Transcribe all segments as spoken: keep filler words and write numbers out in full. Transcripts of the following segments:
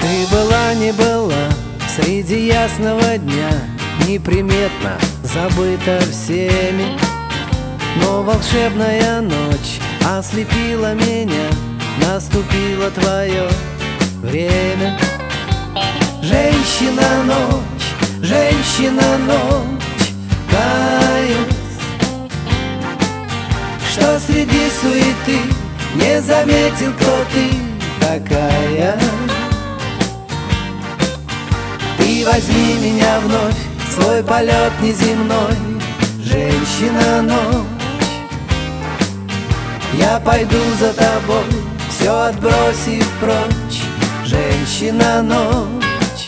Ты была, не была среди ясного дня, неприметно забыта всеми, но волшебная ночь ослепила меня, наступило твое время. Женщина-ночь, женщина-ночь, каюсь, что среди суеты не заметил, кто ты такая. Ты возьми меня вновь в свой полет неземной, женщина-ночь. Я пойду за тобой, все отбросив прочь, женщина-ночь.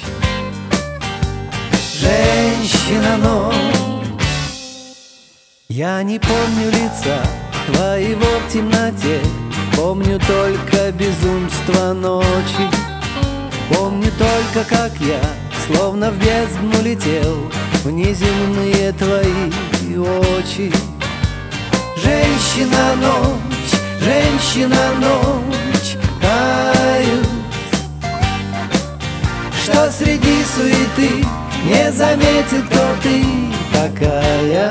Женщина-ночь. Я не помню лица твоего в темноте, помню только безумство ночи. Помню только, как я словно в бездну летел в неземные твои очи. Женщина-ночь, женщина-ночь, каюсь, что среди суеты не заметил, кто ты такая.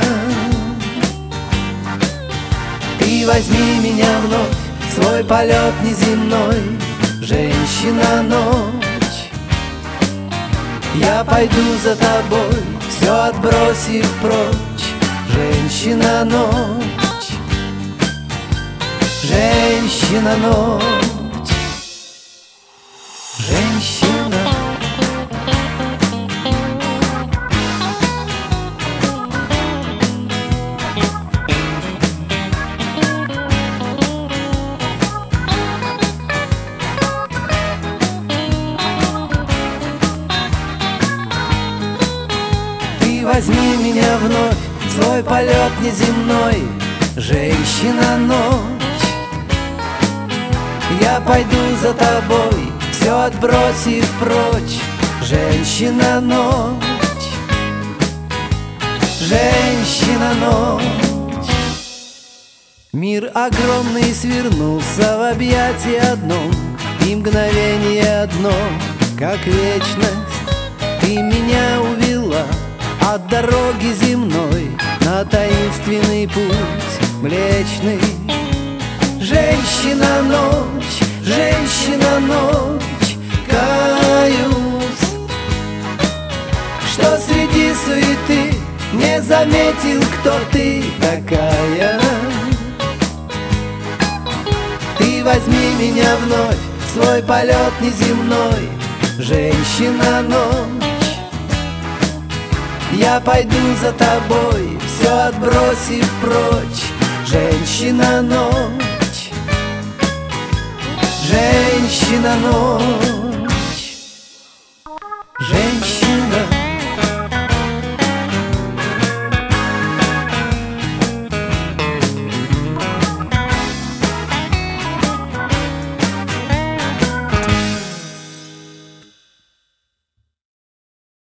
Ты возьми меня вновь в свой полет неземной, женщина-ночь. Я пойду за тобой, все отбросив прочь, женщина-ночь. Женщина-ночь. Женщина. Возьми меня вновь в свой полет неземной, женщина-ночь. Я пойду за тобой, все отбросив прочь, женщина-ночь. Женщина-ночь. Мир огромный свернулся в объятии одном, и мгновение одно, как вечность. Ты меня увела от дороги земной на таинственный путь млечный. Женщина-ночь, женщина-ночь, каюсь, что среди суеты не заметил, кто ты такая. Ты возьми меня вновь в свой полет неземной, женщина-ночь. Я пойду за тобой, все отбросив прочь, женщина-ночь. Женщина-ночь.